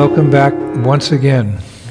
Welcome back once again.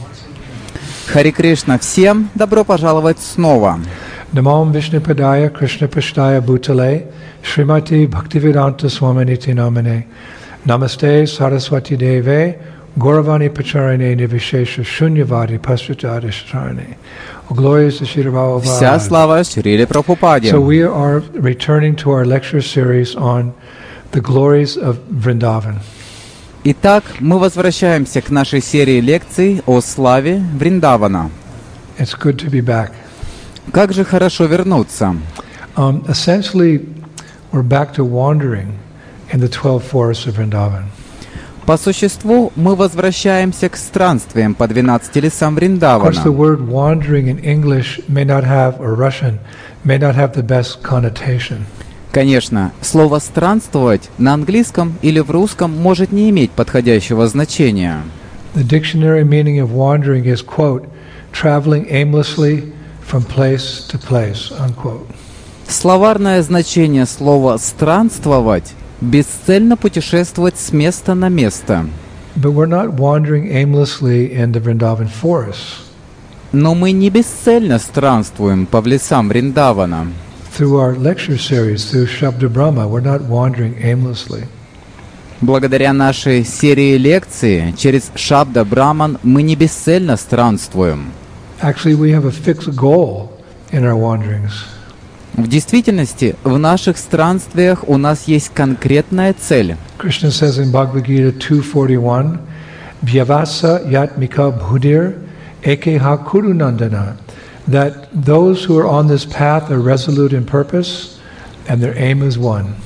Хари Кришна, всем добро пожаловать снова. Namam Vishnupadaya Krishna Pashtaya Bhutale Srimati Bhaktivedanta Swaminiti Namane Namaste Saraswati Deve Gauravani Pacharane Nivishesha Shunyavadi Pasvitadishtarane. Glorious to Srila Prabhupada. Вся слава Шриле Прабхупаде. So we are returning to our lecture series on the glories of Vrindavan. Итак, мы возвращаемся к нашей серии лекций о славе Вриндавана. It's good to be back. Как же хорошо вернуться. Essentially, we're back to wandering in the 12 forests of Vrindavan. По существу, мы возвращаемся к странствиям по 12 лесам Of course, the Вриндавана. word wandering in English may not have, or Russian, may not have the best connotation. Конечно, слово «странствовать» на английском или в русском может не иметь подходящего значения. The dictionary meaning of wandering is, quote, traveling aimlessly from place to place, unquote. Словарное значение слова «странствовать» — бесцельно путешествовать с места на место. But we're not wandering aimlessly in the Vrindavan forests. Но мы не бесцельно странствуем по лесам Вриндавана. Through our lecture series, through Shabda Brahma, we're not wandering aimlessly. Благодаря нашей серии лекций через Шабда Браман мы не бесцельно странствуем. Actually, we have a fixed goal in our wanderings. В действительности, в наших странствиях у нас есть конкретная цель. Krishna says in Bhagavad Gita 2:41, Vyavasa yatmika bhudir ekeha kurunandana, that those who are on this path are resolute in purpose and their aim is one.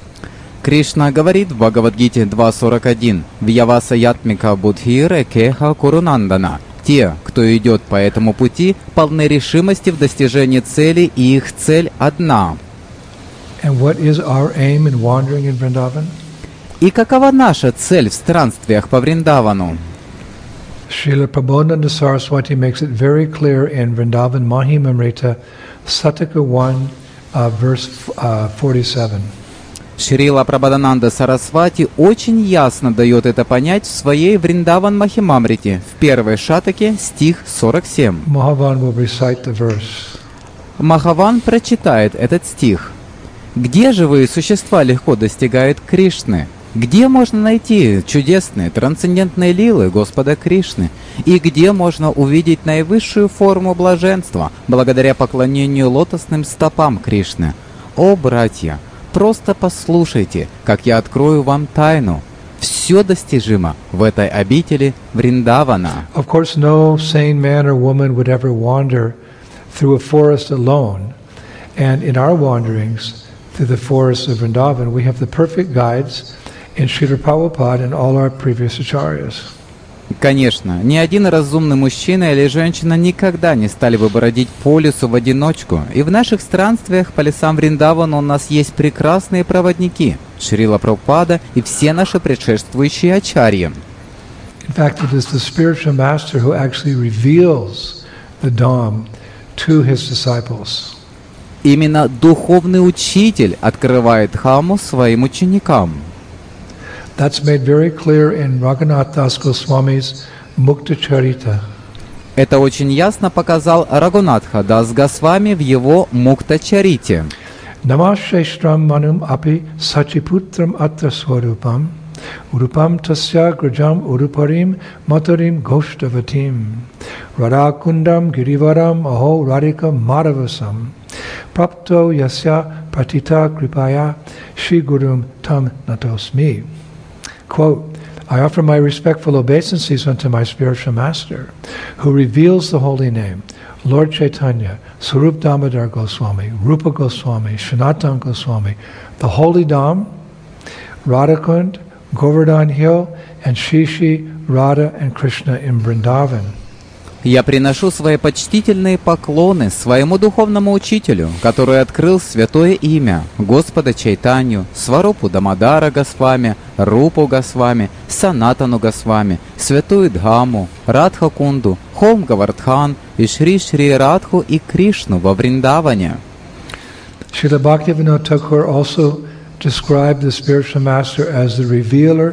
Кришна говорит в Бхагавад-гите 2.41: «Вьяваса ятмика будхир экеха курунандана». Те, кто идет по этому пути, полны решимости в достижении цели, и их цель одна. And what is our aim in wandering in Vrindavan? И какова наша цель в странствиях по Вриндавану? Srila Prabodhananda Saraswati makes it very clear in Vrindavan Mahimamrita, Sataka 1, verse 47. Шрила Прабхадананда Сарасвати очень ясно дает это понять в своей Вриндаван Махимамрите, в первой шатаке, стих 47. Mahavan will recite the verse. Махаван прочитает этот стих. «Где живые существа легко достигают Кришны? Где можно найти чудесные трансцендентные лилы Господа Кришны? И где можно увидеть наивысшую форму блаженства благодаря поклонению лотосным стопам Кришны? О, братья! Просто послушайте, как я открою вам тайну. Все достижимо в этой обители Вриндавана». Of course, no sane man or woman would ever wander through a forest alone. And in our wanderings through the forests of Vrindavan, we have the perfect guides in Srila Prabhupada and all our previous acharyas. Конечно, ни один разумный мужчина или женщина никогда не стали бы бродить по лесу в одиночку, и в наших странствиях по лесам Вриндавана у нас есть прекрасные проводники, Шрила Прабхупада и все наши предшествующие ачарьи. In fact, it is the spiritual master who actually reveals the Dham to his disciples. Именно духовный учитель открывает Дхамму своим ученикам. That's made very clear in Raghunath Das Goswami's Mukta Charita. Это очень ясно показал Рагунатха Дас Госвами в его Мукта-чарите. Namasheshram manum api sachiputram atra swarupam urupam tasya grajam uruparim matarim goshtavatim radakundam girivaram aho radhika madhavasam prapto yasya pratita kripaya shri gurum tam natosmi. Quote, I offer my respectful obeisances unto my spiritual master, who reveals the holy name, Lord Chaitanya, Sarup Damodar Goswami, Rupa Goswami, Sanatana Goswami, the holy Dham, Radhakund, Govardhan Hill, and Shri Radha and Krishna in Vrindavan. Я приношу свои почтительные поклоны своему духовному учителю, который открыл святое имя Господа Чайтанью, Сварупу Дамодара Госвами, Рупу Госвами, Санатану Госвами, святую Дхаму, Радхакунду, Холм Гавардхан и Шри Радху и Кришну во Вриндаване. Srila Bhaktivinoda Thakur also described the spiritual master as the revealer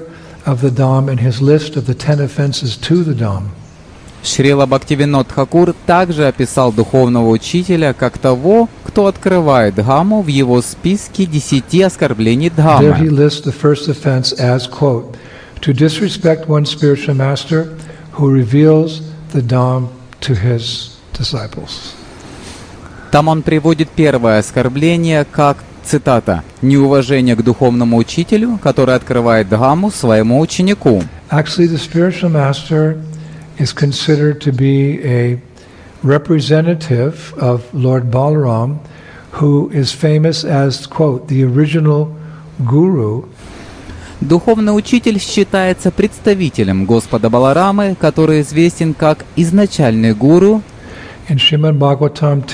of the Dham in his list of the 10 offenses to the Dham. Шрила Бхактивинод Тхакур также описал духовного учителя как того, кто открывает Дхамму в его списке 10 оскорблений There he Дхаммы. lists the first offense as, quote, to disrespect one's spiritual master who reveals the Dham to his disciples. Там он приводит первое оскорбление как, цитата, «неуважение к духовному учителю, который открывает Дхамму своему ученику». Actually, the spiritual master is considered to be a representative of Lord Balaram, who is famous as, quote, the original guru. Духовный учитель считается представителем Господа Баларамы, который известен как изначальный гуру. In Srimad Bhagavatam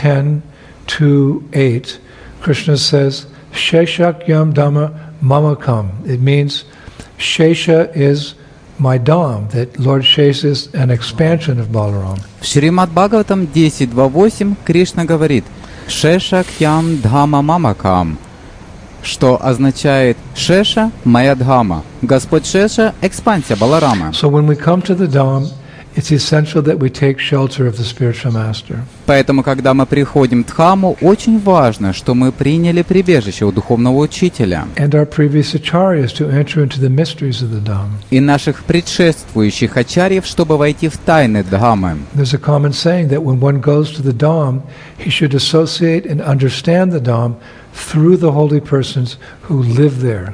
10:2-8, Krishna says, Sheshakyam Dhamma Mamakam. It means Shesha is my Dham, that Lord Shesha is an expansion of Balaram. В Шримад Бхагаватам 10.2.8 Кришна говорит «Шеша кьям дхама мамакам», что означает «Шеша – моя дхама». Господь Шеша – экспансия Баларама. So when we come to the Dham, it's essential that we take shelter of the spiritual master. Поэтому, когда мы приходим в Дхамму, очень важно, что мы приняли прибежище у духовного учителя And our previous acharyas to enter into the mysteries of the Dham. и наших предшествующих ачарьев, чтобы войти в тайны Дхаммы. There's a common saying that when one goes to the Dham, he should associate and understand the Dham through the holy persons who live there.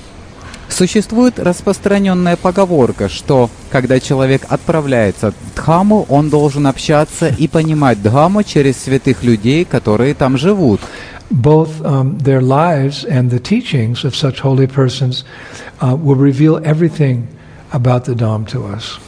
Существует распространенная поговорка, что когда человек отправляется в Дхамму, он должен общаться и понимать Дхамму через святых людей, которые там живут. Both their lives and the teachings of such holy persons will reveal everything about the Dham to us.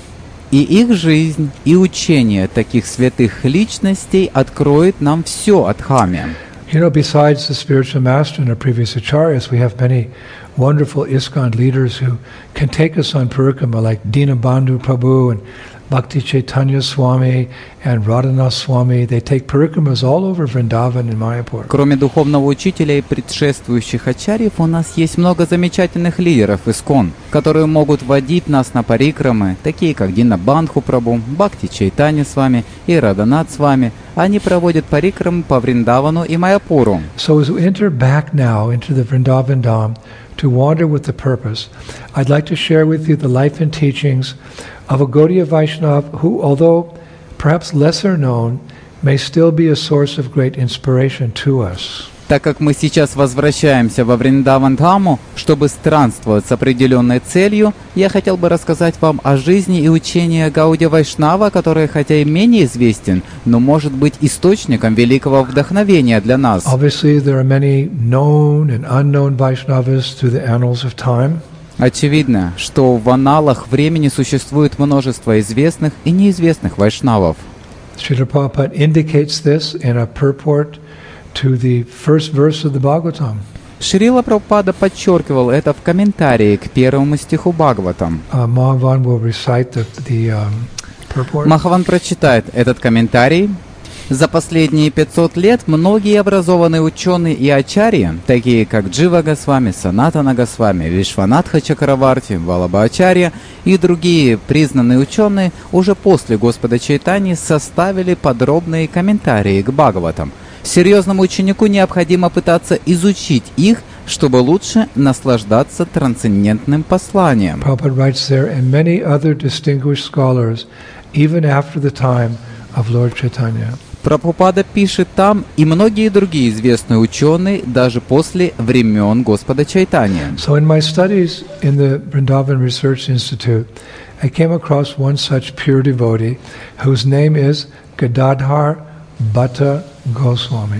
И их жизнь, и учение таких святых личностей откроет нам все о Дхамме. You know, besides the spiritual master and our previous acharyas, we have many wonderful ISKCON leaders who can take us on parikrama, like Dinabandhu Prabhu and Bhakti Chaitanya Swami and Radhanath Swami. They take parikramas all over Vrindavan and Mayapur. Кроме духовного учителя и предшествующих ачарьев, у нас есть много замечательных лидеров ИСККОН, которые могут водить нас на парикрамы, такие как Динабандху Прабhu, Бхакти Чайтанья Свами и Радханат Свами. Они проводят парикрамы по Вриндавану и Майяпуру. So as we enter back now into the Vrindavan Dham to wander with the purpose, I'd like to share with you the life and teachings of a Gaudiya Vaishnava who, although perhaps lesser known, may still be a source of great inspiration to us. Так как мы сейчас возвращаемся во Вриндаван-Дхамму, чтобы странствовать с определенной целью, я хотел бы рассказать вам о жизни и учении Гаудия Вайшнава, который хотя и менее известен, но может быть источником великого вдохновения для нас. Obviously, there are many known and unknown Vaishnavas through the annals of time. Очевидно, что в аналах времени существует множество известных и неизвестных вайшнавов. Srila Prabhupada indicates this in a purport to the first verse of the Bhagavatam. Шрила Прабхупада подчеркивал это в комментарии к первому стиху Бхагаватам. Mahavan will recite the purport. Махаван прочитает этот комментарий. За последние 500 лет многие образованные ученые и ачарьи, такие как Джива Госвами, Санатана Госвами, Вишванатха Чакраварти, Валаба Ачарья и другие признанные ученые уже после Господа Чайтаньи составили подробные комментарии к Бхагаватам. Серьезному ученику необходимо пытаться изучить их, чтобы лучше наслаждаться трансцендентным посланием. Prabhupada writes there, and many other distinguished scholars, even after the time of Lord Chaitanya. Прабхупада пишет там и многие другие известные ученые даже после времен Господа Чайтаньи. So in my studies in the Vrindavan Research Institute, I came across one such pure devotee whose name is Gadadhar Bhatta Goswami.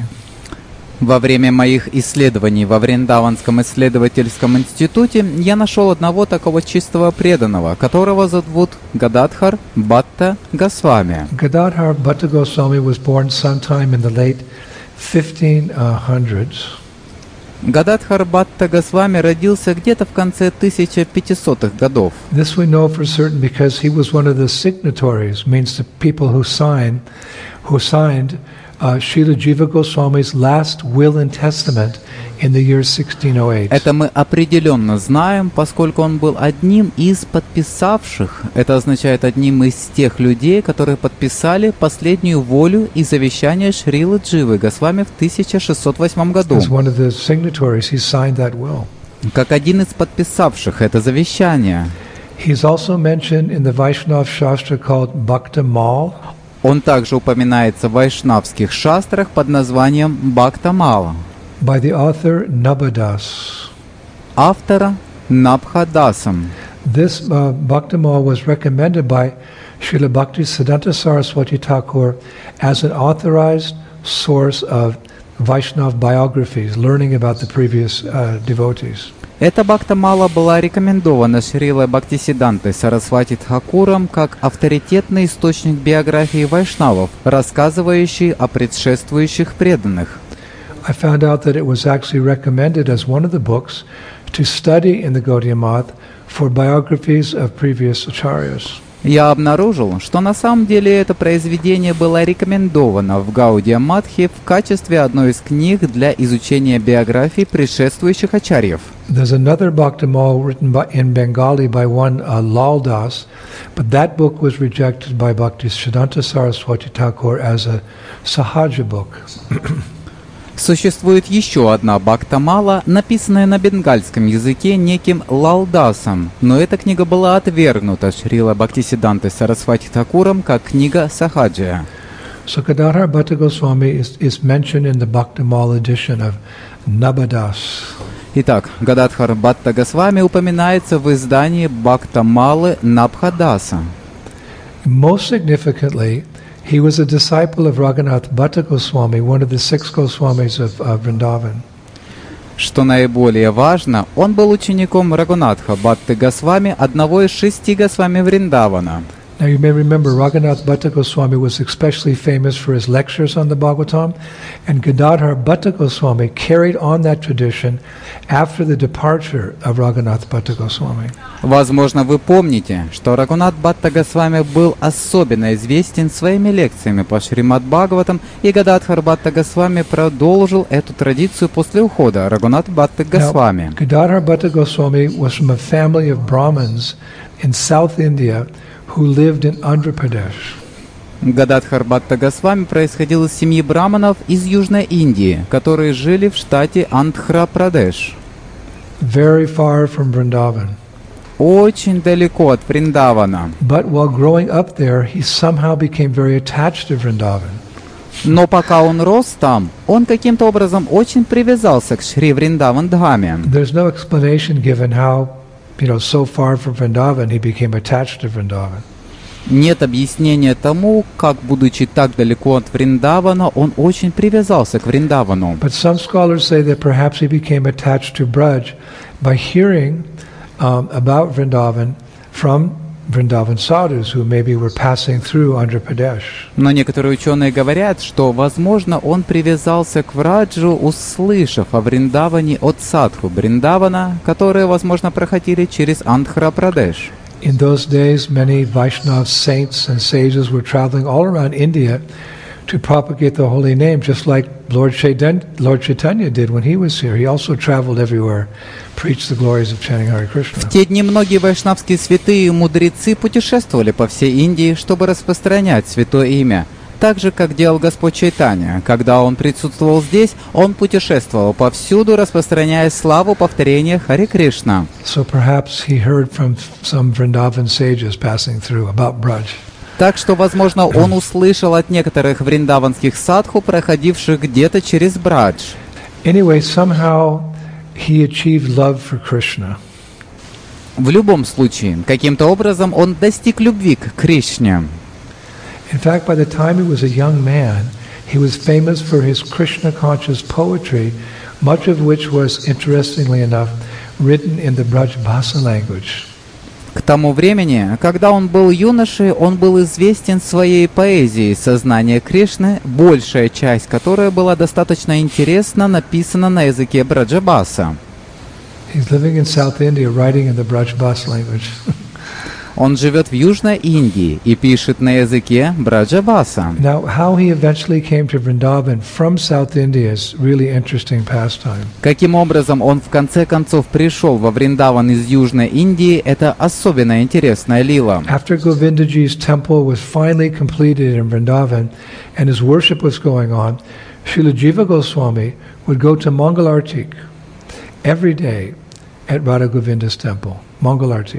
Во время моих исследований во Вриндаванском исследовательском институте я нашел одного такого чистого преданного, которого зовут Гададхар Бхатта Госвами. Gadadhar Bhatta Goswami was born sometime in the late 1500s. Гададхар Бхатта Госвами родился где-то в конце 1500-х годов. This we know for certain because he was one of the signatories, means the people who signed Srila Jiva Goswami's last will and testament in the year 1608. Это мы определенно знаем, поскольку он был одним из подписавших. Это означает одним из тех людей, которые подписали последнюю волю и завещание Шрилы Дживы Госвами в 1608 году. As one of the signatories, he signed that will. Как один из подписавших это завещание. He's also mentioned in the Vaishnava Shastra called Bhakta Mal. Он также упоминается в вайшнавских шастрах под названием Бхактамала. By the author Nabhadas. Автора Набхадасом. This Bhaktamal was recommended by Srila Bhaktisiddhanta Saraswati Thakur as an authorized source of Vaishnava biographies, learning about the previous devotees. Эта Бхактамала была рекомендована Шрилой Бхактисиддхантой Сарасвати Тхакуром как авторитетный источник биографии вайшнавов, рассказывающий о предшествующих преданных. I found out that it was actually recommended as one of the books to study in the Gaudiya Math for biographies of previous acharyas. Я обнаружил, что на самом деле это произведение было рекомендовано в Гаудия Матхе в качестве одной из книг для изучения биографий предшествующих ачарьев. There's another Bhaktamal written in Bengali by one Lal Das, but that book was rejected by Bhaktisiddhanta Saraswati Thakur as a Sahaja book. Существует еще одна Бхактамала, написанная на бенгальском языке неким Лалдасом, но эта книга была отвергнута Шрила Бхактисиддхантой Сарасвати Тхакуром как книга Сахаджия. So Gadadhar Bhatta Goswami is mentioned in the Bhaktamal edition of Nabhadas. Итак, Гададхар Бхатта Госвами упоминается в издании Бхактамалы Набхадаса. Most significantly, he was a disciple of Raghunath Bhatta Goswami, one of the 6 Goswamis of Vrindavan. Что наиболее важно, он был учеником Рагунатха Бхатты Госвами, одного из 6 Госвами Вриндавана. Now you may remember Raghunath Bhatta Goswami was especially famous for his lectures on the Bhagavatam, and Gadadhar Bhatta Goswami carried on that tradition after the departure of Raghunath Bhatta Goswami. Возможно, вы помните, что Рагунат Бхатта Госвами был особенно известен своими лекциями по Шримад Бхагаватам, и Гададхар Бхатта Госвами продолжил эту традицию после ухода Рагунат Бхатты Госвами. Gadadhar Bhatta Goswami was from a family of Brahmins in South India who lived in Andhra Pradesh. Гададхар Бхатта Госвами происходил из семьи браманов из Южной Индии, которые жили в штате Андхра-Прадеш. Very far from Vrindavan. Очень далеко от Вриндавана. But while growing up there, he somehow became very attached to Vrindavan. Но пока он рос там, он каким-то образом очень привязался к Шри Вриндаван Дхаме. There's no explanation given how, so far from Vrindavan, he became attached to Vrindavan. Нет объяснения тому, как, будучи так далеко от Вриндавана, он очень привязался к Вриндавану. But some scholars say that perhaps he became attached to Braj by hearing about Vrindavan from Vrindavan sadhus who maybe were passing through Andhra Pradesh. Но некоторые ученые говорят, что, возможно, он привязался к Враджу, услышав о Вриндаване от садху Вриндавана, которые, возможно, проходили через Андхра-Прадеш. In those days, many Vaishnava saints and sages were traveling all around India to propagate the holy name, just like Lord Chaitanya did when he was here. He also traveled everywhere, preached the glories of chanting Hare Krishna. В те дни многие вайшнавские святые и мудрецы путешествовали по всей Индии, чтобы распространять святое имя. Так же, как делал Господь Чайтанья. Когда он присутствовал здесь, он путешествовал повсюду, распространяя славу повторения Харе Кришна. So perhaps he heard from some Vrindavan sages passing through about Braj. Так что, возможно, он услышал от некоторых вриндаванских садху, проходивших где-то через Брадж. Anyway, somehow he achieved love for Krishna. В любом случае, каким-то образом он достиг любви к Кришне. In fact, by the time he was a young man, he was famous for his Krishna-conscious poetry, much of which was, interestingly enough, written in the Braj Bhasa language. К тому времени, когда он был юношей, он был известен своей поэзией «Сознание Кришны», большая часть которой была достаточно интересно написана на языке Браджабаса. He's living in South India, writing in the Braj Bhasa language. Он живет в Южной Индии и пишет на языке Браджабаса. Now, how he eventually came to Vrindavan from South India is really interesting pastime. Каким образом он в конце концов пришел во Вриндаван из Южной Индии, это особенно интересная лила. After Govindaji's temple was finally completed in Vrindavan and his worship was going on, Srila Jiva Goswami would go to Mangalartik every day at Radha Govinda's temple. Mangalartik.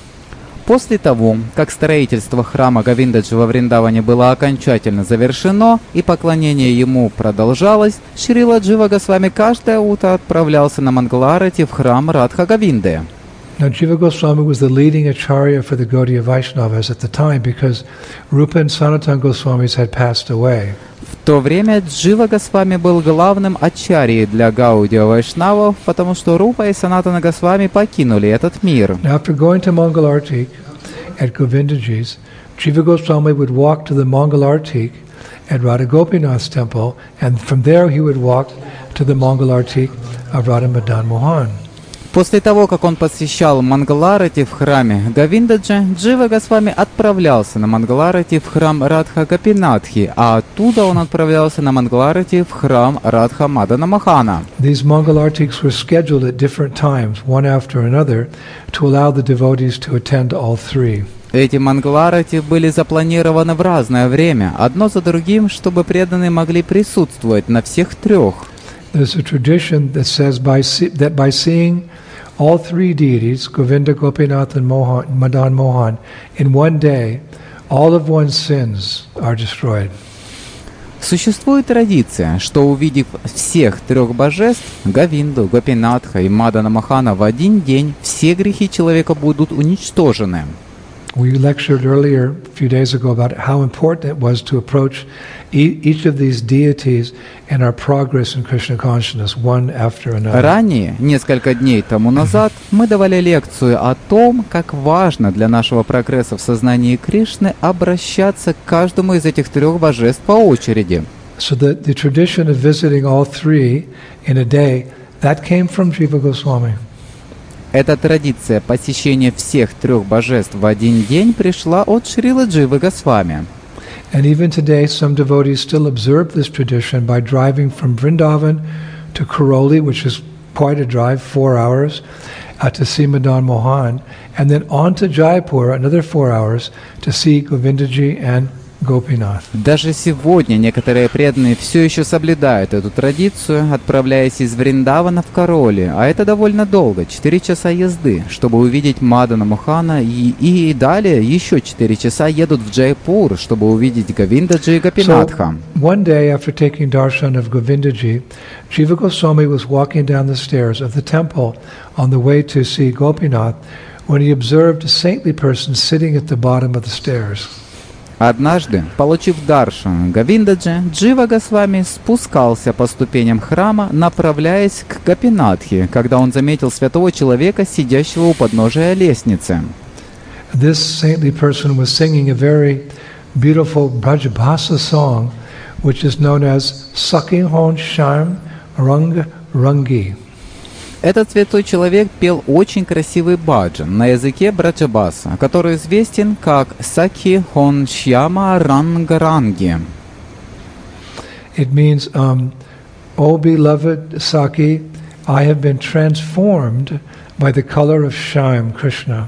После того, как строительство храма Говиндаджи во Вриндаване было окончательно завершено и поклонение ему продолжалось, Шрила Джива Госвами каждое утро отправлялся на Мангаларати в храм Радха Говинды. Now, Jiva Goswami was the leading acharya for the Gaudiya Vaishnavas at the time because Rupa and Sanatana Goswamis had passed away. В то время Джива Госвами был главным ачарьей для Гаудия Вайшнавов, потому что Рупа и Санатана Госвами покинули этот мир. After going to Mangalartik at Govindaji's, Jiva Goswami would walk to the Mangalartik at Radha Gopinath's temple, and from there he would walk to the Mangalartik of Radha Madan Mohan. После того, как он посещал Мангаларати в храме Говиндаджи, Джива Госвами отправлялся на Мангаларати в храм Радха Гопинатхи, а оттуда он отправлялся на Мангаларати в храм Радха Мадана Мохана. These Mangalartiks were scheduled at different times, one after another, to allow the devotees to attend all three. Эти Мангаларати были запланированы в разное время, одно за другим, чтобы преданные могли присутствовать на всех трех. There's a tradition that says that by seeing all three deities, Govinda, Gopinath, and Madan Mohan, in one day, all of one's sins are destroyed. Существует традиция, что увидев всех трех божеств, Говинду, Гопинатха и Мадана Мохана в один день, все грехи человека будут уничтожены. We lectured earlier, a few days ago, about how important it was to approach each of these deities in our progress in Krishna consciousness, one after another. Ранее, несколько дней тому назад, мы давали лекцию о том, как важно для нашего прогресса в сознании Кришны обращаться к каждому из этих трех божеств по очереди. So the tradition of visiting all three in a day, that came from Jiva Goswami. Эта традиция посещения всех трех божеств в один день пришла от Шрилы Дживы Госвами. And even today, some devotees still observe this tradition by driving from Vrindavan to Karoli, which is quite a drive, 4 hours, to see Madan Mohan, and then on to Jaipur, another 4 hours, to see Govindaji and Gopinath. Даже сегодня некоторые преданные все еще соблюдают эту традицию, отправляясь из Вриндавана в Кароли, а это довольно долго, 4 часа езды, чтобы увидеть Мадана Мохана, и далее еще 4 часа едут в Джайпур, чтобы увидеть Говиндаджи и Гопинатха. So, one day after taking darshan of Govindaji, Jiva Goswami was walking down the stairs of the temple on the way to see Gopinath when he observed a saintly person sitting at the bottom of the stairs. Однажды, получив даршан Говиндаджи, Джива Госвами спускался по ступеням храма, направляясь к Гопинатхе, когда он заметил святого человека, сидящего у подножия лестницы. This saintly person was singing a very beautiful Brajabhasa song, which is known as Sakhi Hon Sharm Rang Rangi. Этот святой человек пел очень красивый баджан на языке Браджабаса, который известен как Сакхи Хон Шьяма Рангаранги. It means, O beloved Sakhi, I have been transformed by the color of Shyam, Krishna.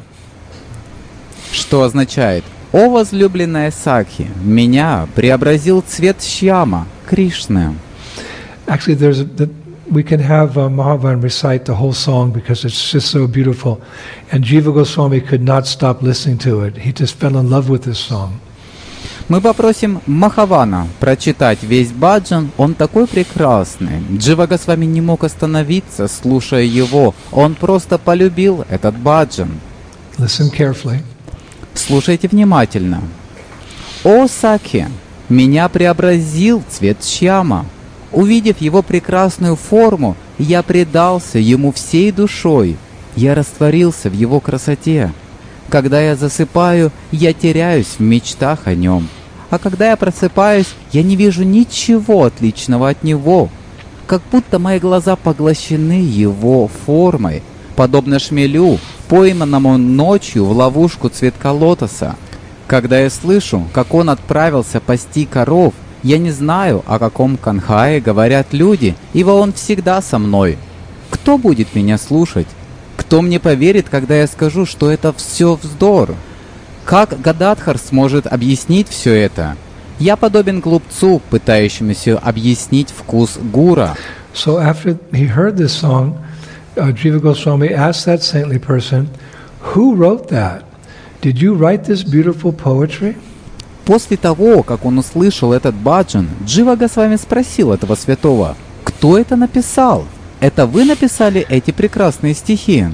Что означает: «О возлюбленная Сакхи, меня преобразил цвет Шьяма, Кришны». Actually, we can have Mahavan recite the whole song because it's just so beautiful. And Jiva Goswami could not stop listening to it. He just fell in love with this song. Мы попросим Махавана прочитать весь баджан, он такой прекрасный. Джива Госвами не мог остановиться, слушая его. Он просто полюбил этот баджан. Listen carefully. Слушайте внимательно. «О Сакхи, меня преобразил цвет Шьяма. Увидев его прекрасную форму, я предался ему всей душой. Я растворился в его красоте. Когда я засыпаю, я теряюсь в мечтах о нем. А когда я просыпаюсь, я не вижу ничего отличного от него. Как будто мои глаза поглощены его формой, подобно шмелю, пойманному ночью в ловушку цветка лотоса. Когда я слышу, как он отправился пасти коров, я не знаю, о каком канхае говорят люди, ибо он всегда со мной. Кто будет меня слушать? Кто мне поверит, когда я скажу, что это все вздор? Как Гададхар сможет объяснить все это? Я подобен глупцу, пытающемуся объяснить вкус гура. So after he heard this song, Jiva Goswami asked that saintly person, "Who wrote that? Did you write this beautiful poetry?" После того, как он услышал этот баджан, Джива Госвами спросил этого святого: «Кто это написал? Это вы написали эти прекрасные стихи?»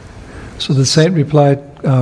So the saint replied,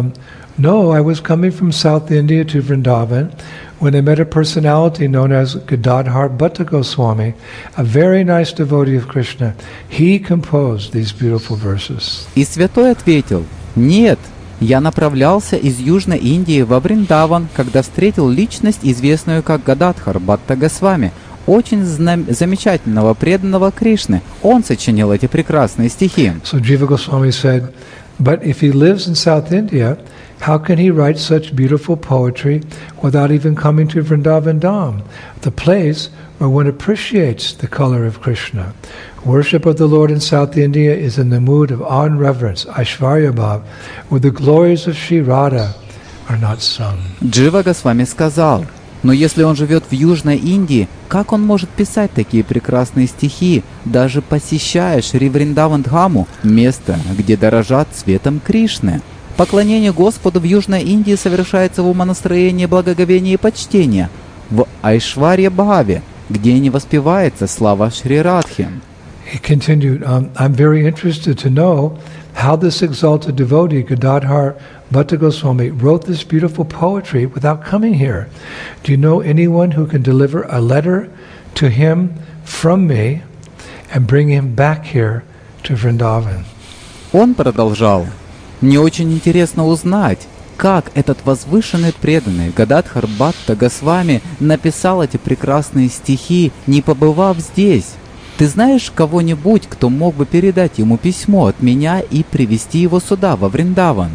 "No, I was coming from South India to Vrindavan when I met a personality known as Gadadhar Bhatta Goswami, a very nice devotee of Krishna. He composed these beautiful verses." И святой ответил: «Нет, я направлялся из Южной Индии во Вриндаван, когда встретил личность, известную как Гададхар Бхатта Госвами, очень замечательного преданного Кришны. Он сочинил эти прекрасные стихи». So Jiva Goswami said, "But if he lives in South India, how can he write such beautiful poetry without even coming to Vrindavan Dham, the place where one appreciates the color of Krishna? Worship of the Lord in South India is in the mood of awe and reverence, Aishvarya Bhav, where the glories of Shri Radha are not sung." Джива Госвами сказал: «Но если он живет в Южной Индии, как он может писать такие прекрасные стихи, даже посещая Шри Вриндаван Дхаму, место, где дорожат цветом Кришны? Поклонение Господу в Южной Индии совершается в умонастроении благоговения и почтения, в Айшварья Бхаве, где не воспевается слава Шри Радхи». He continued, "I'm very interested to know how this exalted devotee, Gadadhar Bhatta Goswami, wrote this beautiful poetry without coming here. Do you know anyone who can deliver a letter to him from me and bring him back here to Vrindavan?" Он продолжал: «Мне очень интересно узнать, как этот возвышенный преданный Гададхар Бхатта Госвами написал эти прекрасные стихи, не побывав здесь. Ты знаешь кого-нибудь, кто мог бы передать ему письмо от меня и привести его сюда, во Вриндаван?»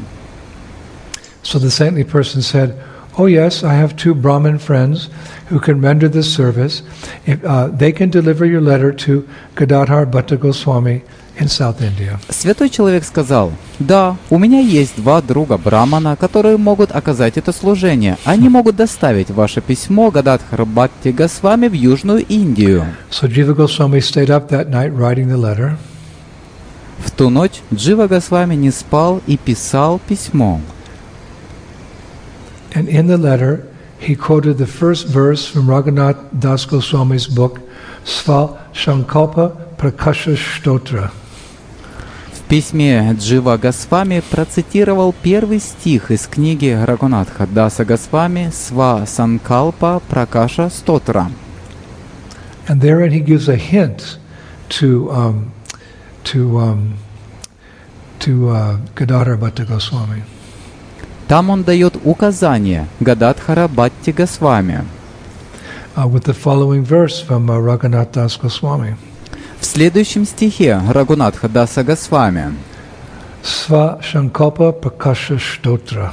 So the saintly person said, "Oh yes, I have 2 Brahmin friends who can render this service. If, they can deliver your letter to Gadadhar Bhatta Goswami in South India." Святой человек сказал: «Да, у меня есть 2 друга Брамана, которые могут оказать это служение. Они могут доставить ваше письмо Гададхар Бхатте Госвами в Южную Индию». So Jiva Goswami stayed up that night writing the letter. В ту ночь Джива Госвами не спал и писал письмо. And in the letter, he quoted the first verse from Raghunath Das Goswami's book, Sva Sankalpa Prakasha Stotra. В письме Джива Госвами процитировал первый стих из книги Рагунатха Даса Госвами «Сва Санкалпа Пракаша Стотра». And therein he gives a hint to Gadadhar Bhatta Goswami. Там он дает указание Гададхара Бхатте Госвами. With the following verse from Raghunath Das Goswami. В следующем стихе Рагунатха Даса Госвами: Sva Sankalpa Prakasha Stotra.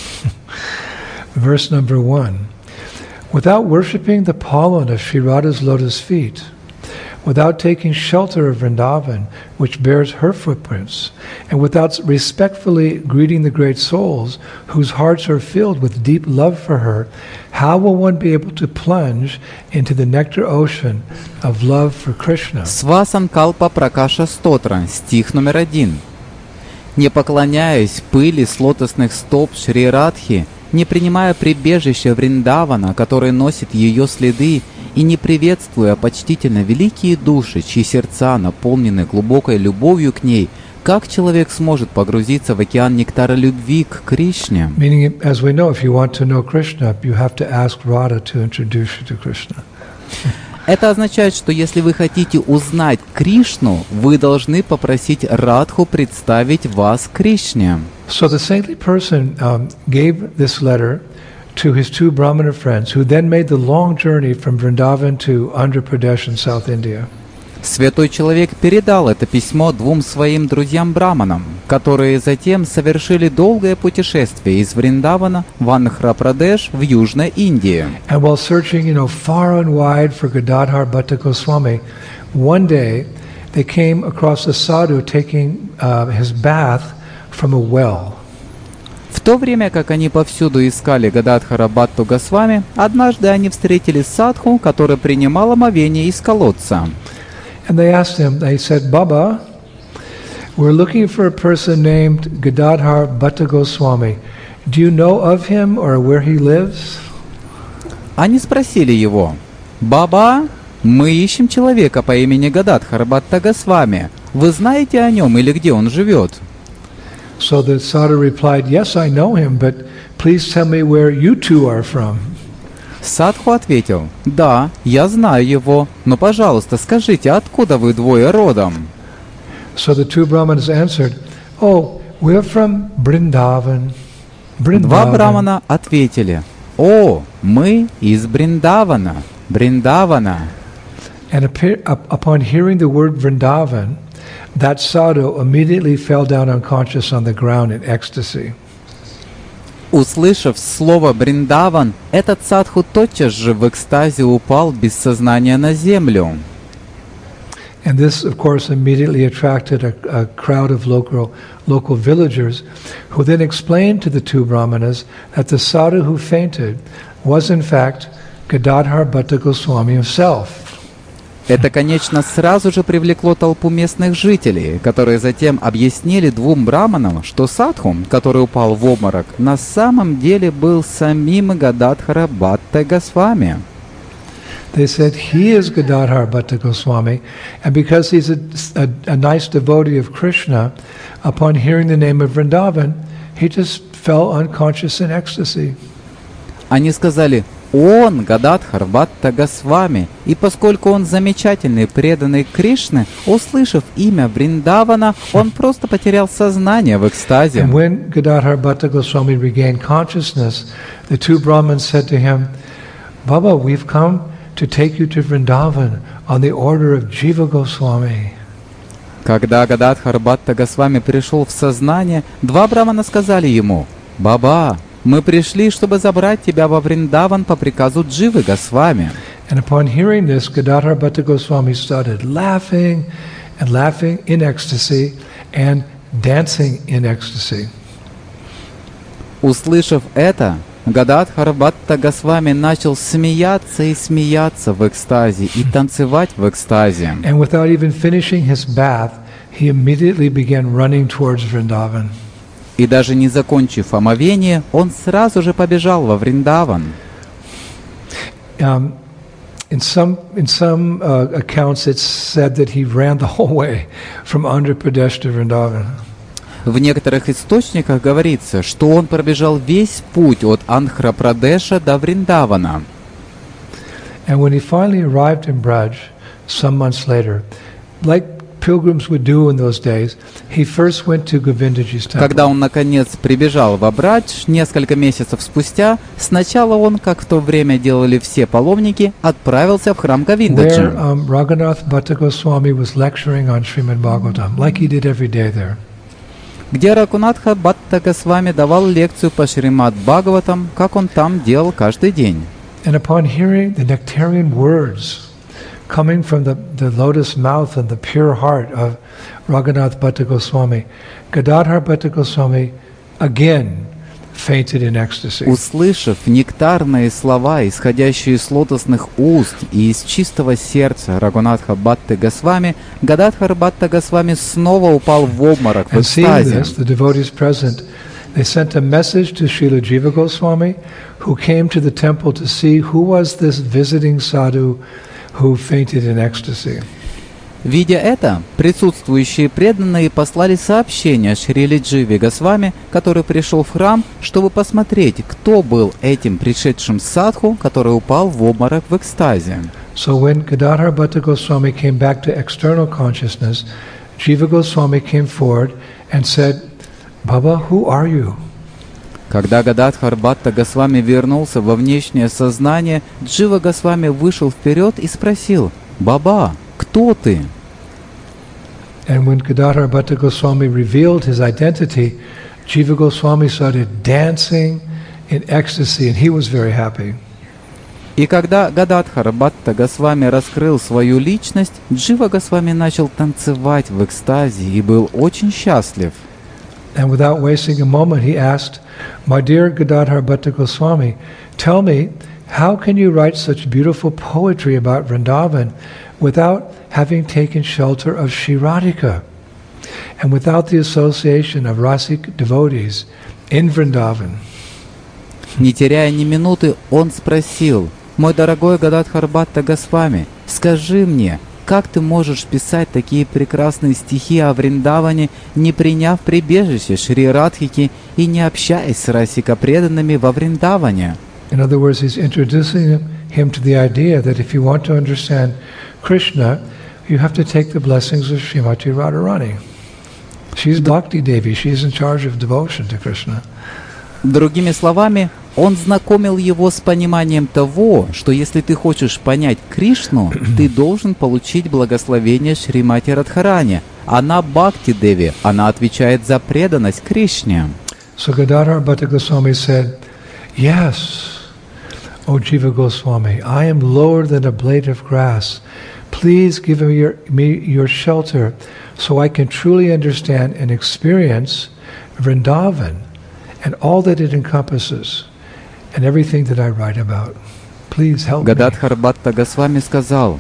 Verse number 1. Without worshipping the pollen of Shri Radha's lotus feet, without taking shelter of Vrindavan, which bears her footprints, and without respectfully greeting the great souls whose hearts are filled with deep love for her, how will one be able to plunge into the nectar ocean of love for Krishna? Сва Санкалпа Пракаша Стотра, стих номер 1. Не поклоняясь пыли с лотосных стоп Шри Радхи, не принимая прибежище Вриндавана, который носит ее следы, и не приветствуя почтительно великие души, чьи сердца наполнены глубокой любовью к ней, как человек сможет погрузиться в океан нектара любви к Кришне? Meaning, as we know, if you want to know Krishna, you have to ask Radha to introduce you to Krishna. Это означает, что если вы хотите узнать Кришну, вы должны попросить Радху представить вас Кришне. So the saintly person gave this letter to his 2 Brahmana friends, who then made the long journey from Vrindavan to Andhra Pradesh in South India. Святой человек передал это письмо двум своим друзьям-браманам, которые затем совершили долгое путешествие из Вриндавана в Андхра-Прадеш в Южной Индии. And while searching, far and wide for Gadadhar Bhatta Goswami, one day they came across a sadhu taking his bath from a well. В то время как они повсюду искали Гададхара Бхатту Госвами, однажды они встретили садху, который принимал омовение из колодца. And they asked him, they said, Baba, we're looking for a person named Gadadhar Bhatta Goswami. Do you know of him or where he lives? Они спросили его: «Баба, мы ищем человека по имени Гададхар Бхатта Госвами. Вы знаете о нем или где он живет?» So the sadhu replied, yes, I know him, but please tell me where you two are from. Садху ответил: «Да, я знаю его, но, пожалуйста, скажите, откуда вы двое родом?» So the two brahmanas answered, oh, we're from Vrindavan. Два брамана ответили: «О, мы из Бриндавана, Бриндавана». And upon hearing the word Vrindavan, that sadhu immediately fell down unconscious on the ground in ecstasy. Услышав слово «Бриндаван», этот садху тотчас же в экстазе упал без сознания на землю. And this, of course, immediately attracted a crowd of local villagers, who then explained to the two brahmanas that the sadhu who fainted was in fact Gadadhar Bhatta Goswami himself. Это, конечно, сразу же привлекло толпу местных жителей, которые затем объяснили двум браманам, что садху, который упал в обморок, на самом деле был самим Гададхара Бхатта Госвами. They said he is Gadadhar Bhatta Goswami, and because he's a nice devotee of Krishna, upon hearing the name of Vrindavan, he just fell unconscious in ecstasy. Они сказали: «Он, Гададхар Бхатта Госвами, и поскольку он замечательный преданный Кришны, услышав имя Вриндавана, он просто потерял сознание в экстазе». And when Gadadhar Bhatta Goswami regained consciousness, the two Brahmins said to him, Baba, we've come to take you to Vrindavan on the order of Jiva Goswami. Когда Гададхар Бхатта Госвами пришел в сознание, два брамана сказали ему: «Баба, мы пришли, чтобы забрать тебя во Вриндаван по приказу Дживы Госвами». And upon hearing this, Gadadhar Bhatta Goswami started laughing in ecstasy and dancing in ecstasy. Услышав это, Гададхар Бхатта Госвами начал смеяться и смеяться в экстазе и танцевать в экстазе. And without even finishing his bath, he immediately began running towards Vrindavan. И даже не закончив омовение, он сразу же побежал во Вриндаван. In some accounts, it's said that he ran the whole way from Andhra Pradesh to Vrindavan. В некоторых источниках говорится, что он пробежал весь путь от Андхра-Прадеша до Вриндавана. And when he finally arrived in Braj, some months later, like pilgrims would do in those days, he first went to Govindaji's temple. Когда он наконец прибежал в Брадж, несколько месяцев спустя, сначала он, как в то время делали все паломники, отправился в храм Говиндаджи. Where Raghunath Bhatta Goswami was lecturing on Srimad Bhagavatam, like he did every day there. Где Рагунатха Бхатта Госвами давал лекцию по Шримад Бхагаватам, как он там делал каждый день. And upon hearing the nectarian words coming from the lotus mouth and the pure heart of Raghunath Bhatta Goswami, Gadadhar Bhatta Goswami again fainted in ecstasy. Услышав нектарные слова, исходящие из лотосных уст и из чистого сердца Рагунатха Бхатты Госвами, Гададхар Бхатта Госвами снова упал в обморок в And seeing экстазе. this, the devotees present, they sent a message to Srila Jiva Goswami, who came to the temple to see who was this visiting sadhu who fainted in ecstasy. Видя это, присутствующие преданные послали сообщение Шриле Дживе Госвами, который пришел в храм, чтобы посмотреть, кто был этим пришедшим садху, который упал в обморок в экстазе. So when Gadadhar Bhatta Goswami came back to external consciousness, Jiva Goswami came forward and said, Baba, who are you? Когда Гададхар Бхатта Госвами вернулся во внешнее сознание, Джива Госвами вышел вперед и спросил: «Баба, кто ты? And when Gadadhar Bhatta Goswami revealed his identity, Jiva Goswami started dancing in ecstasy, and he was very happy. И когда Гададхар Бхатта Госвами раскрыл свою личность, Джива Госвами начал танцевать в экстазе и был очень счастлив. And without wasting a moment, he asked, "My dear Gadadhar Bhatta Goswami, tell me, how can you write such beautiful poetry about Vrindavan without having taken shelter of Shri Radhika and without the association of Rasik devotees in Vrindavan?" Не теряя ни минуты, он спросил: «Мой дорогой Гададхар Бхатта Госвами, скажи мне, как ты можешь писать такие прекрасные стихи о Вриндаване, не приняв прибежище Шри Радхики и не общаясь с Расика преданными во Вриндаване?» In other words, he's introducing him to the idea that if you want to understand Krishna, you have to take the blessings of Srimati Radharani. She's Bhakti Devi, she's in charge of devotion to Krishna. Другими словами, он знакомил его с пониманием того, что если ты хочешь понять Кришну, ты должен получить благословение Шримати Радхарани. Она Бхакти Деви, она отвечает за преданность Кришне. So Gadadhar Bhatta Goswami said, "Yes, O Jiva Goswami, I am lower than a blade of grass. Please give me your shelter so I can truly understand and experience Vrindavan and all that it encompasses and everything that I write about. Please help me." Гададхар Бхатта Госвами сказал: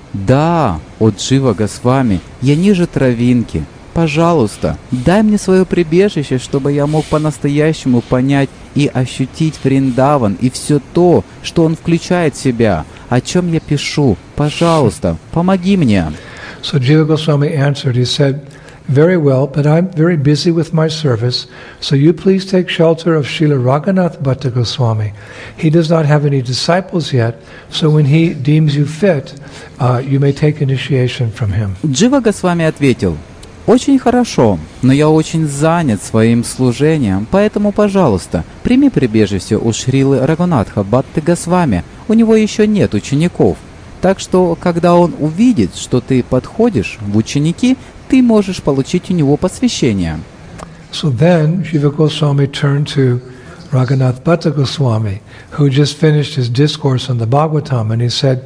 «Да, о Джива Госвами, я ниже травинки. Пожалуйста, дай мне свое прибежище, чтобы я мог по-настоящему понять и ощутить Вриндаван и все то, что он включает в себя, о чем я пишу. Пожалуйста, помоги мне». So Jiva Goswami answered, he said, "Very well, but I'm very busy with my service, so you please take shelter of Srila Raghunath Bhatta Goswami. He does not have any disciples yet, so when he deems you fit, you may take initiation from him." Джива Госвами ответил: «Очень хорошо, но я очень занят своим служением, поэтому, пожалуйста, прими прибежище у Шрилы Рагунатха Бхатты Госвами. У него еще нет учеников. Так что, когда он увидит, что ты подходишь в ученики, ты можешь получить у него посвящение». So then Jiva Goswami turned to Raghunath Bhatta Goswami, who just finished his discourse on the Bhagavatam, and he said,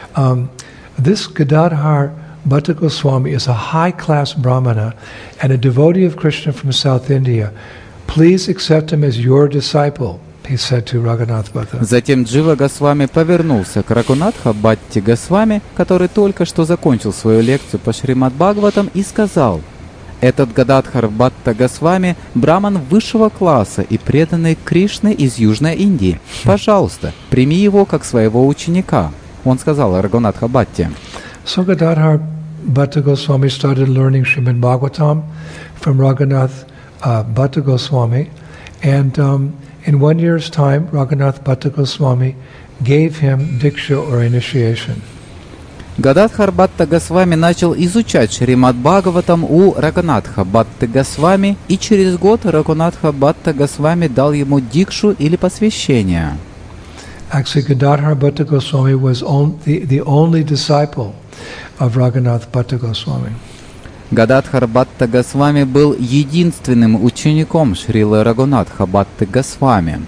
"This Gadadhar Bhatta Goswami is a high-class Brahmana and a devotee of Krishna from South India. Please accept him as your disciple," he said to Raghunath Bhatta. Затем Джива Госвами повернулся к Рагунатха Бхатте Госвами, который только что закончил свою лекцию по Шримад Бхагаватам, и сказал: «Этот Гададхар Бхатта Госвами – браман высшего класса и преданный Кришне из Южной Индии. Пожалуйста, прими его как своего ученика», – он сказал Рагунатха Бхатте. So Gadadhar Bhatta Goswami started learning Srimad Bhagavatam from Raghunath Bhatta Goswami, and in 1 year's time, Raghunath Bhatta Goswami gave him Diksha or initiation. Гададхар Бхатта Госвами начал изучать Шримад Бхагаватам у Рагунатха Бхатты Госвами, и через год Рагунатха Бхатта Госвами дал ему дикшу или посвящение. Actually, Gadadhar Bhatta Goswami was the only disciple of Raghunath Bhatta Goswami. Гададхар Бхатта Госвами был единственным учеником Шрилы Рагунатха Бхатты Госвами.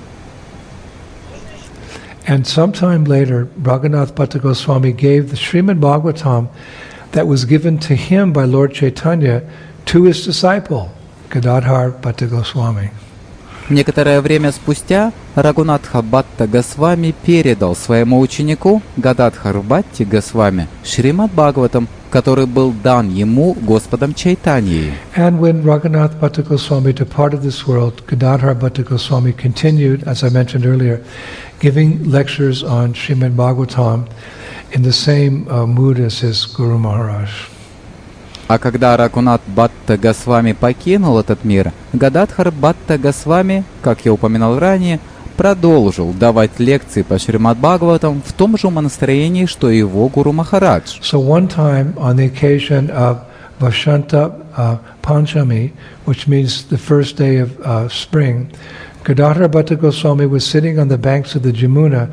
And sometime later, Raghunath Bhatta Goswami gave the Srimad Bhagavatam that was given to him by Lord Chaitanya to his disciple, Gadadhar Bhatta Goswami. Некоторое время спустя Рагунатха Бхатта Госвами передал своему ученику Гададхар Бхатте Госвами Шримад Бхагаватам, который был дан ему Господом Чайтаньей. And when Raghunath Bhatta Goswami departed this world, Gadadhar Bhatta Goswami continued, as I mentioned earlier, giving lectures on Srimad Bhagavatam in the same mood as his Guru Maharaj. А когда Рагунат Бхатта Госвами покинул этот мир, Гададхар Бхатта Госвами, как я упоминал ранее, продолжил давать лекции по Шримад Бхагаватам в том же умонастроении, что и его Гуру Махарадж. So one time, on the occasion of Vashanta Panchami, which means the first day of spring, Gadadhar Bhatta Goswami was sitting on the banks of the Jamuna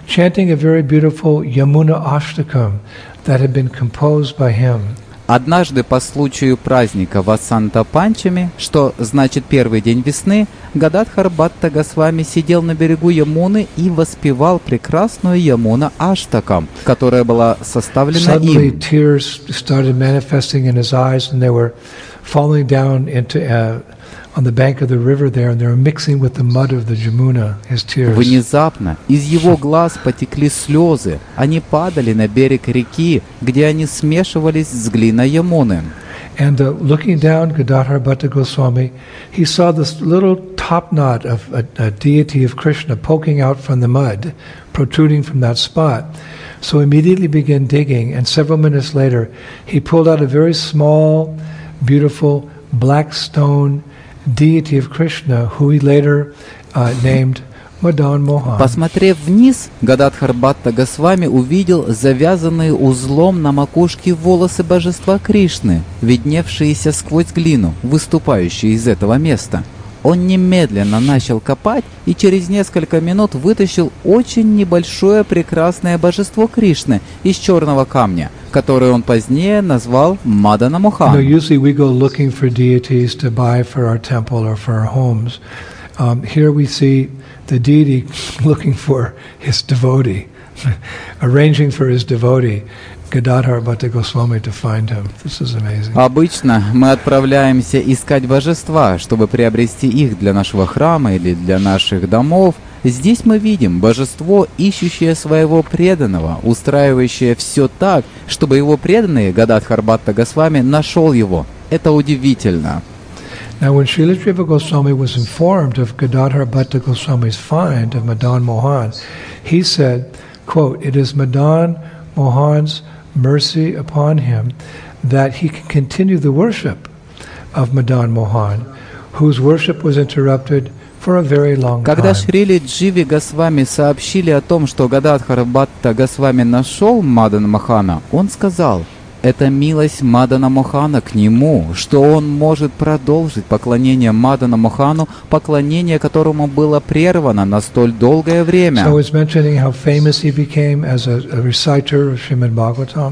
chanting a very beautiful Yamuna Ashtakam that had been composed by him. Однажды по случаю праздника Васанта Панчами, что значит первый день весны, Гададхар Бхатта Госвами сидел на берегу Ямуны и воспевал прекрасную Ямуна Аштакам, которая была составлена Suddenly им. tears started manifesting in his eyes, and they were falling down into on the bank of the river there, and they were mixing with the mud of the Jamuna, his tears. Внезапно из его глаз потекли слезы. Они падали на берег реки, где они смешивались с глиной Ямуны. And looking down, Gadadhar Bhatta Goswami, he saw this little top knot of a deity of Krishna poking out from the mud, protruding from that spot. So immediately began digging, and several minutes later, he pulled out a very small, beautiful black stone deity of Krishna, who he later named Madan Mohan. Посмотрев вниз, Гададхар Бхатта Госвами увидел завязанные узлом на макушке волосы божества Кришны, видневшиеся сквозь глину, выступающие из этого места. Он немедленно начал копать и через несколько минут вытащил очень небольшое прекрасное божество Кришны из черного камня, которое он позднее назвал Мадана Мохан. Usually we go looking for deities to buy for our temple or for our homes. Here we see the deity looking for his devotee, arranging for his devotee, Gadadhar Bhatta Goswami, to find him. This is amazing. Обычно мы отправляемся искать божества, чтобы приобрести их для нашего храма или для наших домов. Здесь мы видим божество, ищущее своего преданного, устраивающее все так, чтобы его преданный Гададхар Бхатта Госвами нашел его. Это удивительно. Now, when Srila Jiva Goswami was informed of Gadadhar Bhatta Goswami's find of Madan Mohan, he said, quote, "It is Madan Mohan's mercy upon him that he can continue the worship of Madan Mohan, whose worship was interrupted for a very long Когда time." Шрили Дживи Госвами сообщили о том, что Гададхар Бхатта Госвами нашел Мадана Мохана, он сказал: «Это милость Мадана Мохана к нему, что он может продолжить поклонение Мадана Мохану, поклонение которому было прервано на столь долгое время». So it's mentioning how famous he became as a reciter of Srimad Bhagavatam.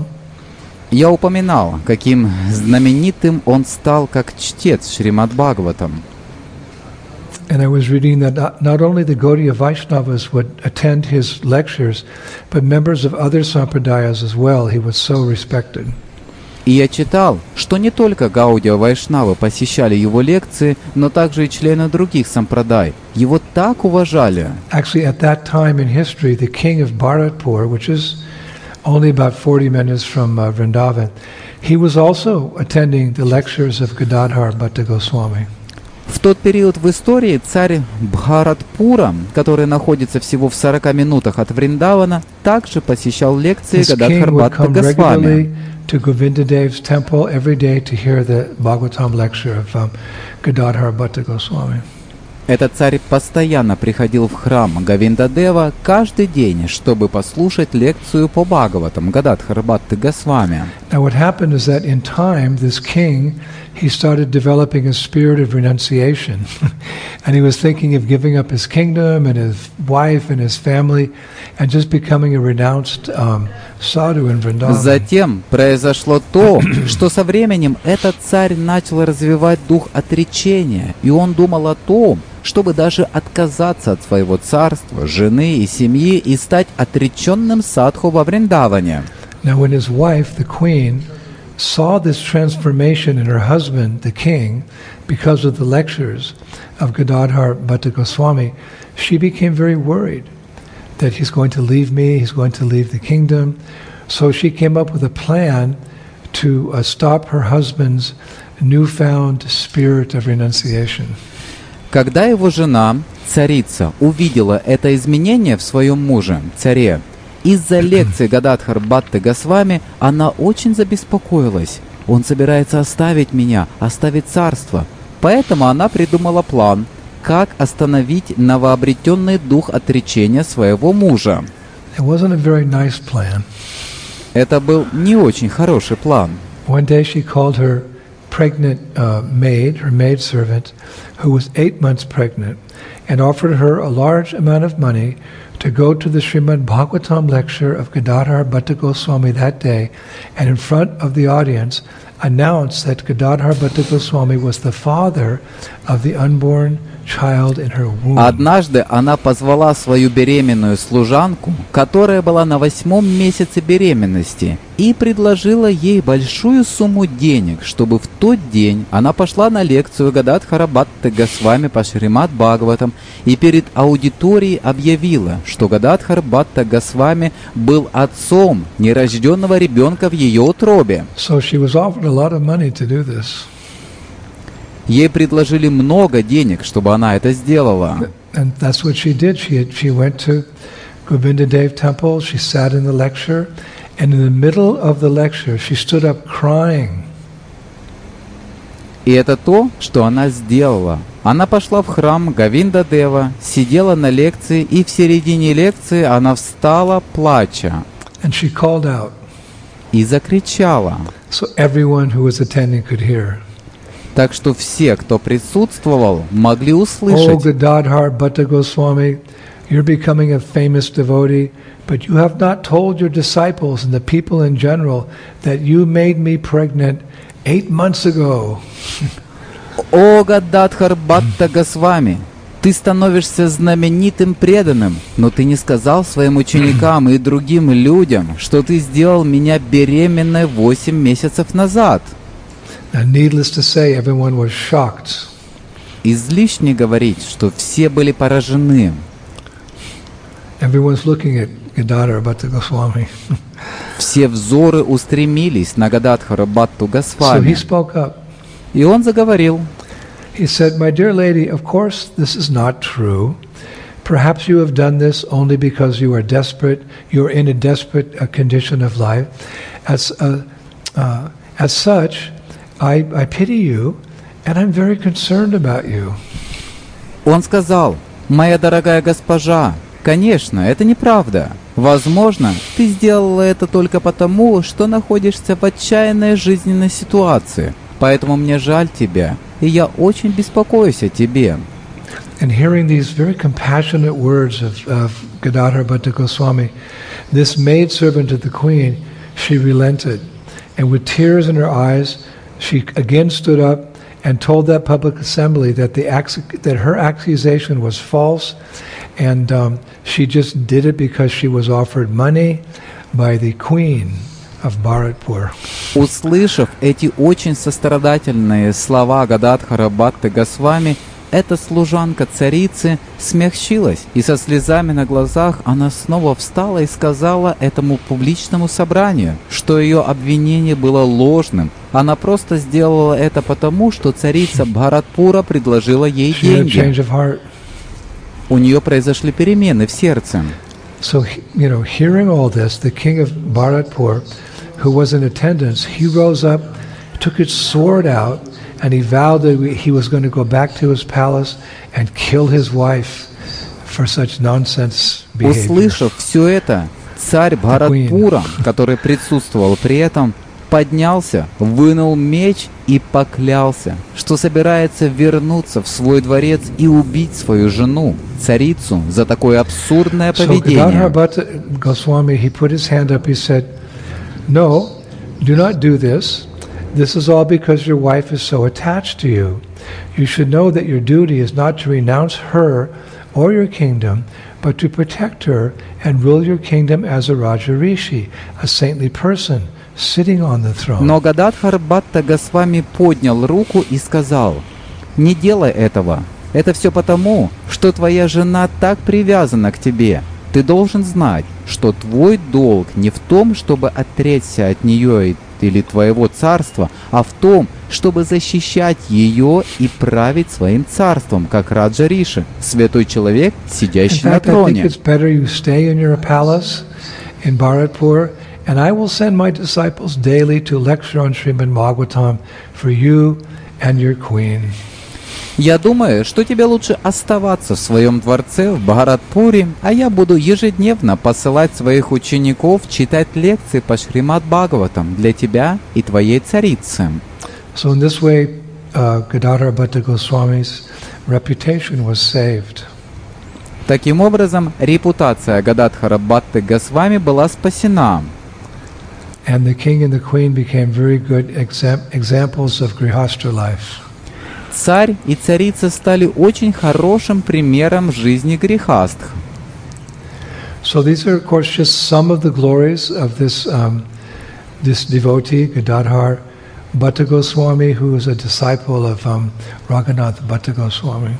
Я упоминал, каким знаменитым он стал как чтец Шримад Бхагаватам. And I was reading that not only the Gaudiya Vaishnavas would attend his lectures, but members of other sampradayas as well. He was so respected. И я читал, что не только Гаудия Вайшнавы посещали его лекции, но также и члены других сампрадай. Его так уважали. Actually, at that time in history, the king of Bharatpur, which is only about 40 minutes from Vrindavan, he was also attending the lectures of Gadadhar Bhatta Goswami. В тот период в истории царь Бхаратпура, который находится всего в 40 минутах от Вриндавана, также посещал лекции This Гададхар king would Бхатта come Госвами. regularly to Govindadev's temple every day to hear the Bhagavatam lecture of Gadadhar Bhatta Goswami. Этот царь постоянно приходил в храм Говиндадева каждый день, чтобы послушать лекцию по Бхагаватам Гададхар Бхатты Госвами. Now what happened is that in time, this king, he started developing a spirit of renunciation. And he was thinking of giving up his kingdom and his wife and his family and just becoming a renounced sadhu in Vrindavan. Затем произошло то, что со временем этот царь начал развивать дух отречения, и он думал о том, чтобы даже отказаться от своего царства, жены и семьи и стать отреченным садху во Вриндаване. Now when his wife, the queen, saw this transformation in her husband, the king, because of the lectures of Gadadhar Bhatta Goswami, she became very worried that he's going to leave me, he's going to leave the kingdom. So she came up with a plan to stop her husband's newfound spirit of renunciation. Когда его жена, царица, увидела это изменение в своем муже, царе, из-за лекции Гададхар Бхатты Госвами она очень забеспокоилась. Он собирается оставить меня, оставить царство. Поэтому она придумала план, как остановить новообретенный дух отречения своего мужа. It wasn't a very nice plan. Это был не очень хороший план. One day she called her pregnant maid, her maidservant, who was 8 months pregnant, and offered her a large amount of money to go to the Srimad Bhagavatam lecture of Gadadhar Bhatta Goswami that day, and in front of the audience announced that Gadadhar Bhatta Goswami was the father of the unborn child in her womb. Однажды она позвала свою беременную служанку, которая была на 8-м месяце беременности, и предложила ей большую сумму денег, чтобы в тот день она пошла на лекцию Гададхара Бхатты Госвами по Шримад Бхагаватам и перед аудиторией объявила, что Гададхар Бхатта Госвами был отцом нерожденного ребенка в ее утробе. So she was offered a lot of money to do this. Ей предложили много денег, чтобы она это сделала. And that's what she did. She went to Govinda Dev Temple, she sat in the lecture, and in the middle of the lecture she stood up crying. И это то, что она сделала. Она пошла в храм Говинда Дева, сидела на лекции, и в середине лекции она встала, плача. And she called out. И закричала. So everyone who was attending could hear. Так что все, кто присутствовал, могли Oh, услышать. Gadadhar Bhatta Goswami, you're becoming a famous devotee, but you have not told your disciples and the people in general that you made me pregnant 8 months ago. О, Гададхар Бхатта Госвами, ты становишься знаменитым преданным, но ты не сказал своим ученикам и другим людям, что ты сделал меня беременной 8 месяцев назад. Now, needless to say, everyone was shocked. Излишне говорить, что все были поражены. Everyone's looking at Gadadhar Bhatta Goswami. Все взоры устремились на Гададхара Бхатту So he Госвами. spoke up. И он заговорил. He said, "My dear lady, of course this is not true. Perhaps you have done this only because you are desperate. You are in a desperate condition of life. As such, I pity you, and I'm very concerned about you." Он сказал: «Моя дорогая госпожа, конечно, это неправда. Возможно, ты сделала это только потому, что находишься в отчаянной жизненной ситуации. Поэтому мне жаль тебя, и я очень беспокоюсь о тебе». And hearing these very compassionate words of Gadadhar Bhatta Goswami, this maidservant of the queen, she relented. And with tears in her eyes, she again stood up and told that public assembly that her accusation was false, and she just did it because she was offered money by the queen of Bharatpur. Услышав эти очень сострадательные слова Гададхара Бхатты Госвами, эта служанка царицы смягчилась, и со слезами на глазах она снова встала и сказала этому публичному собранию, что ее обвинение было ложным. Она просто сделала это потому, что царица Бхаратпура предложила ей деньги. У нее произошли перемены в сердце. So, hearing all this, the king of Bharatpur, who was in attendance, he rose up, took his sword out, and he vowed that he was going to go back to his palace and kill his wife for such nonsense behavior. Услышав все это, царь Бхаратпура, который присутствовал при этом, поднялся, вынул меч и поклялся, что собирается вернуться в свой дворец и убить свою жену, царицу, за такое абсурдное поведение. So Gadadhar Bhatta Goswami, he put his hand up, he said, "No, do not do this. This is all because your wife is so attached to you. You should know that your duty is not to renounce her or your kingdom, but to protect her and rule your kingdom as a Raja Rishi, a saintly person, sitting on the throne." Но Гададхар Бхатта Госвами поднял руку и сказал: «Не делай этого. Это все потому, что твоя жена так привязана к тебе. Ты должен знать, что твой долг не в том, чтобы отречься от нее или твоего царства, а в том, чтобы защищать ее и править своим царством, как Раджа Риши, святой человек, сидящий на троне». And I will send my disciples daily to lecture on Srimad Bhagavatam for you and your queen. Я думаю, что тебе лучше оставаться в своем дворце в Бхаратпуре, а я буду ежедневно посылать своих учеников читать лекции по Шримад Бхагаватам для тебя и твоей царицы. So in this way, Gadadhar Bhatta Goswami's reputation was saved. Таким образом, репутация Гададхара Бхатты Госвами была спасена. And the king and the queen became very good examples of grihastha life. Царь и царица стали очень хорошим примером жизни грехастх. So these are, of course, just some of the glories of this devotee, Gadadhar Bhatta Goswami, who is a disciple of Raghunath Bhatta Goswami.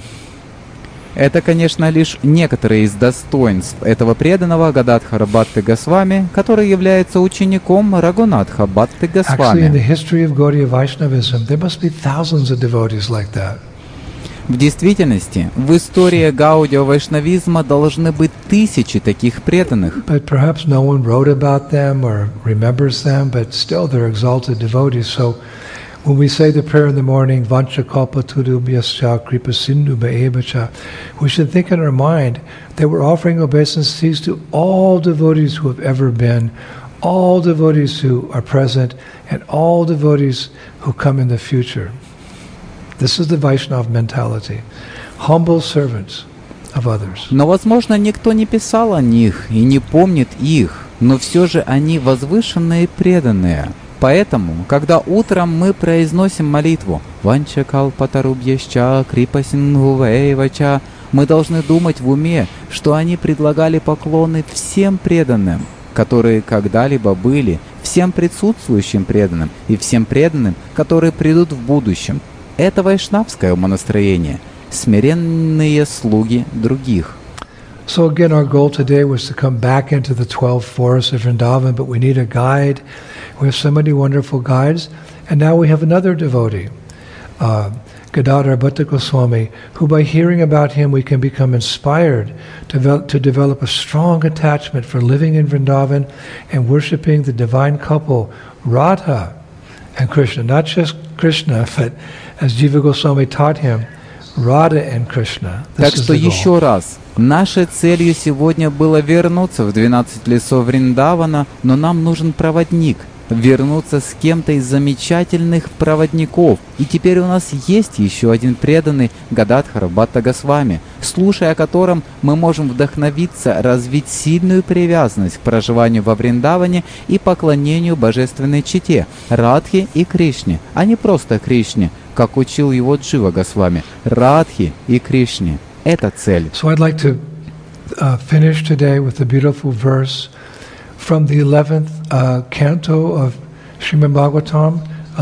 Это, конечно, лишь некоторые из достоинств этого преданного Гададхара Бхатты Госвами, который является учеником Рагунатха Бхатты Actually, in the Госвами. history of Gaudiya Vaishnavism, there must be thousands of devotees like that. В действительности, в истории Гаудия Вайшнавизма должны быть тысячи таких преданных. But perhaps no one wrote about them or remembers them, but still they're exalted devotees. So when we say the prayer in the morning, Vancha Kalpa Tudubhyascha Kripa Sindhu Bhaevacha, we should think in our mind that we're offering obeisances to all devotees who have ever been, all devotees who are present, and all devotees who come in the future. This is the Vaishnava mentality. Humble servants of others. Но, возможно, никто не писал о них и не помнит их, но все же они возвышенные и преданные. Поэтому, когда утром мы произносим молитву «Ванча калпатарубьяща крипасингувэйвача», мы должны думать в уме, что они предлагали поклоны всем преданным, которые когда-либо были, всем присутствующим преданным и всем преданным, которые придут в будущем. Это вайшнавское умонастроение, смиренные слуги других. So again, our goal today was to come back into the 12 forests of Vrindavan, but we need a guide. We have so many wonderful guides. And now we have another devotee, Gadadhar Bhatta Goswami, who by hearing about him we can become inspired to develop a strong attachment for living in Vrindavan and worshipping the divine couple, Radha and Krishna. Not just Krishna, but as Jiva Goswami taught him, Radha and Krishna. This Так is что the goal. еще раз, нашей целью сегодня было вернуться в 12 лесов Вриндавана, но нам нужен проводник, вернуться с кем-то из замечательных проводников. И теперь у нас есть еще один преданный Гададхара Бхатта Госвами, слушая о котором мы можем вдохновиться, развить сильную привязанность к проживанию во Вриндаване и поклонению божественной чете Радхе и Кришне, а не просто Кришне, как учил его Джива Госвами. Радхе и Кришне – это цель. So I'd like to finish today with a beautiful verse from the 11th canto of Srimad Bhagavatam,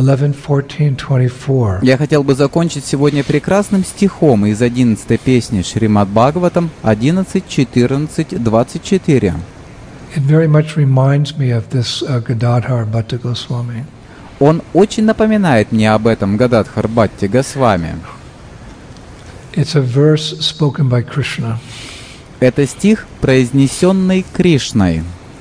11:14-24. Я хотел бы закончить сегодня прекрасным стихом из 11-й песни Шримад Бхагаватам 11:14-24. It very much reminds me of this Gadadhar Bhatta Goswami. Он очень напоминает мне об этом Гададхар Бхатте Госвами. It's a verse spoken by Krishna. Это стих, произнесенный Кришной.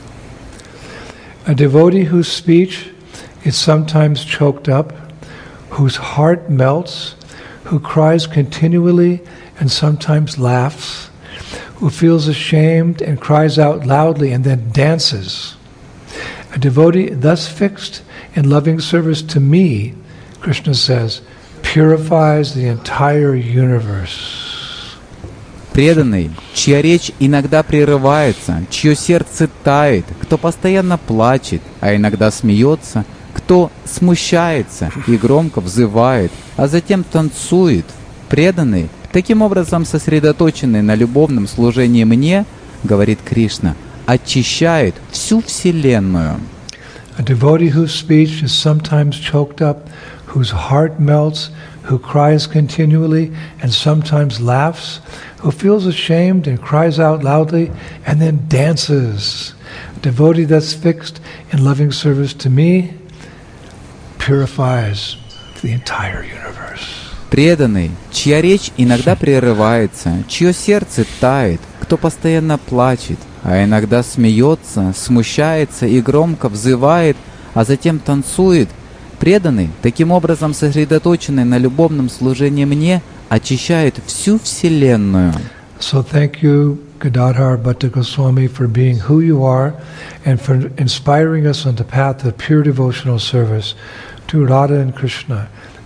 A devotee whose speech is sometimes choked up, whose heart melts, who cries continually and sometimes laughs, who feels ashamed and cries out loudly and then dances. A devotee thus fixed in loving service to me, Krishna says, purifies the entire universe. Преданный, чья речь иногда прерывается, чье сердце тает, кто постоянно плачет, а иногда смеется, кто смущается и громко взывает, а затем танцует. Преданный, таким образом сосредоточенный на любовном служении мне, говорит Кришна, очищает всю Вселенную. A devotee whose speech is sometimes choked up, whose heart melts, who cries continually and sometimes laughs, who feels ashamed and cries out loudly and then dances. A devotee that's fixed in loving service to me purifies the entire universe. Преданный, чья речь иногда прерывается, чье сердце тает, кто постоянно плачет, а иногда смеется, смущается и громко взывает, а затем танцует. Преданный, таким образом сосредоточенный на любовном служении мне, очищает всю Вселенную. So thank you, Gadadhar Bhatta Goswami, for being who you are and for inspiring us on the path of pure devotional service to Radha and Krishna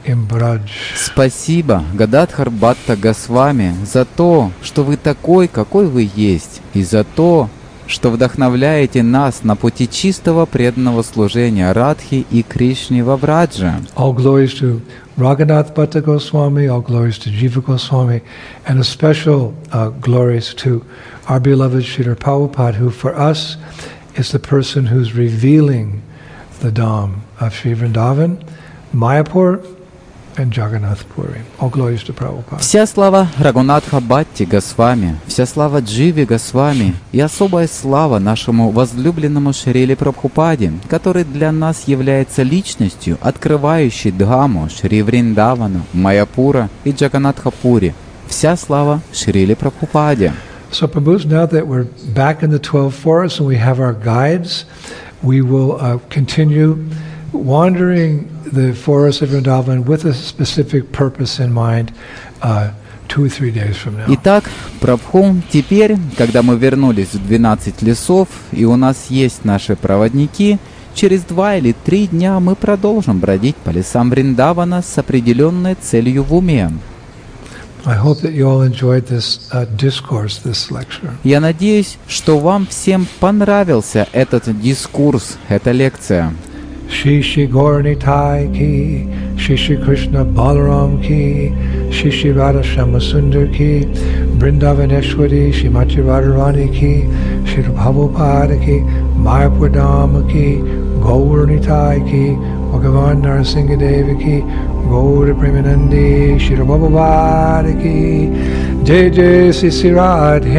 in Braj. Спасибо, Гададхар Бхатта Госвами, за то, что вы такой, какой вы есть, и за то, что вдохновляете нас на пути чистого преданного служения Радхи и Кришне во Врадже. All glories to Raghunath Bhatta Goswami, all glories to Jiva Goswami, and a special glories to our beloved Srila Prabhupada, who for us is the person who's revealing the Dham of Sri Vrindavan, Mayapur, and Jagannath Puri. All glories to Prabhupada. Вся слава Рагунатха Бхатти Госвами, вся слава Дживи Госвами и особая слава нашему возлюбленному Шриле Прабхупаде, который для нас является личностью, открывающей Дхаму Шри Вриндавану, Майяпура и Джаганнатхапури. Вся слава Шриле Прабхупаде. So Prabhus, now that we're back in the 12 forests and we have our guides, we will continue wandering the forest of Vrindavan with a specific purpose in mind 2 or 3 days from now. Итак, Прабху, теперь, когда мы вернулись в 12 лесов и у нас есть наши проводники, через 2 или 3 дня мы продолжим бродить по лесам Вриндавана с определенной целью в уме. I hope that you all enjoyed this discourse, this lecture. Я надеюсь, что вам всем понравился этот дискурс, эта лекция. Shri Shri Gaur Nitai ki, Shri Shri Krishna Balaram ki, Shri Shri Radha Shama Sundar ki, Vrindavaneshwari Shrimati Radharani ki, Shri Prabhupada ki, Mayapur Dham ki, Gaur Nitai ki, Bhagavan Narasimha Deva ki, Gaur Premanandi, Shri Prabhupada ki, Jai Jai Sri Radhe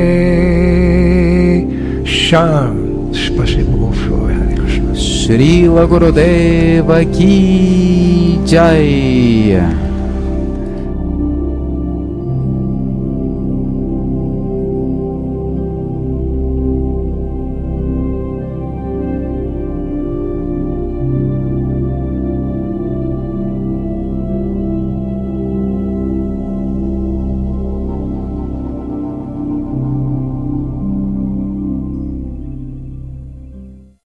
Sham. Spasibo Goswami. Шрила Гурудева ки джай.